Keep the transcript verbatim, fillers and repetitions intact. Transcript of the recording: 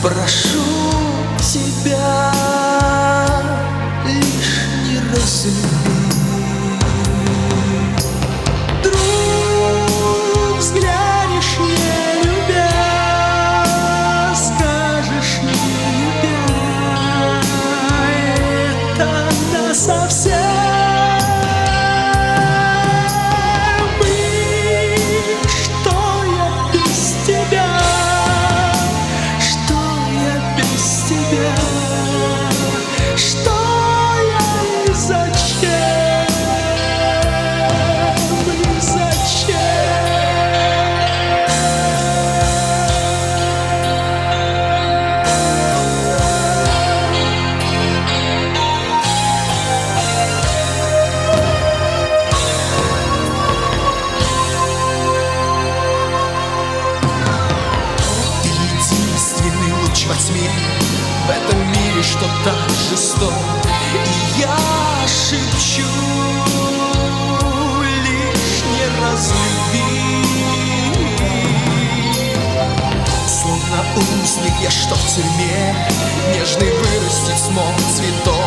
Прошу тебя, лишь не разлюби. Вдруг взглянешь, не любя, скажешь, не любя, это насовсем. Во тьме, в этом мире, что так жесток, и я шепчу, лишь не разлюби. Словно узник я, что в тюрьме, нежный вырастить смог цветок.